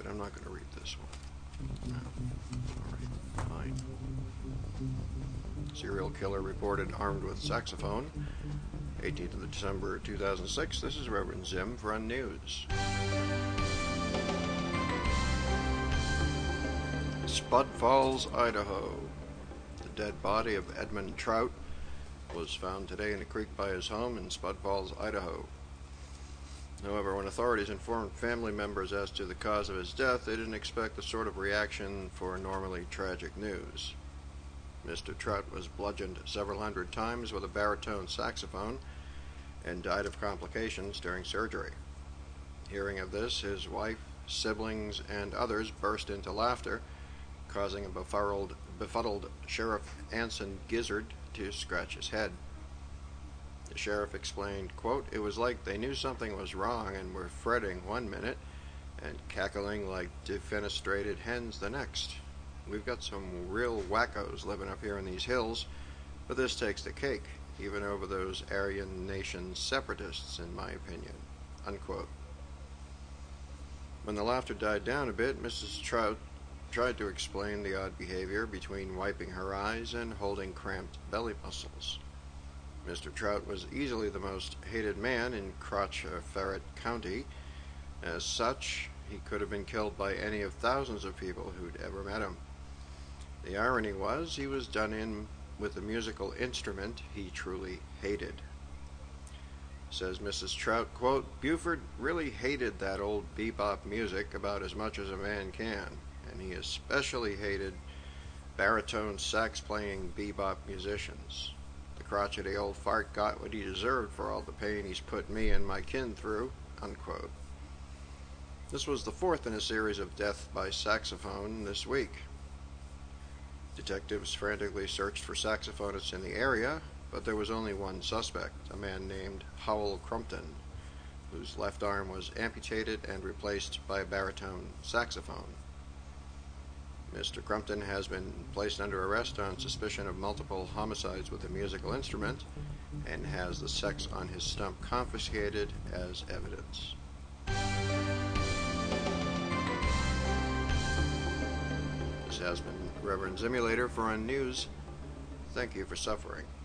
but I'm not going to read this one. No. All right, fine. Serial killer reported armed with saxophone. 18th of December 2006. This is Reverend Zim for Unnews. Spud Falls, Idaho. The dead body of Edmund Trout was found today in a creek by his home in Spud Falls, Idaho. However, when authorities informed family members as to the cause of his death, they didn't expect the sort of reaction for normally tragic news. Mr. Trout was bludgeoned several hundred times with a baritone saxophone and died of complications during surgery. Hearing of this, his wife, siblings, and others burst into laughter, causing a befuddled Sheriff Anson Gizzard to scratch his head. The sheriff explained, quote, "It was like they knew something was wrong and were fretting one minute and cackling like defenestrated hens the next. We've got some real wackos living up here in these hills, but this takes the cake, even over those Aryan Nation separatists, in my opinion," unquote. When the laughter died down a bit, Mrs. Trout tried to explain the odd behavior between wiping her eyes and holding cramped belly muscles. Mr. Trout was easily the most hated man in Crotch Ferret County. As such, he could have been killed by any of thousands of people who'd ever met him. The irony was, he was done in with a musical instrument he truly hated. Says Mrs. Trout, quote, "Buford really hated that old bebop music about as much as a man can, and he especially hated baritone sax-playing bebop musicians. The crotchety old fart got what he deserved for all the pain he's put me and my kin through," unquote. This was the fourth in a series of death by saxophone this week. Detectives frantically searched for saxophonists in the area, but there was only one suspect, a man named Howell Crumpton, whose left arm was amputated and replaced by a baritone saxophone. Mr. Crumpton has been placed under arrest on suspicion of multiple homicides with a musical instrument and has the sex on his stump confiscated as evidence. This has been Reverend Zimulator for Unnews. Thank you for suffering.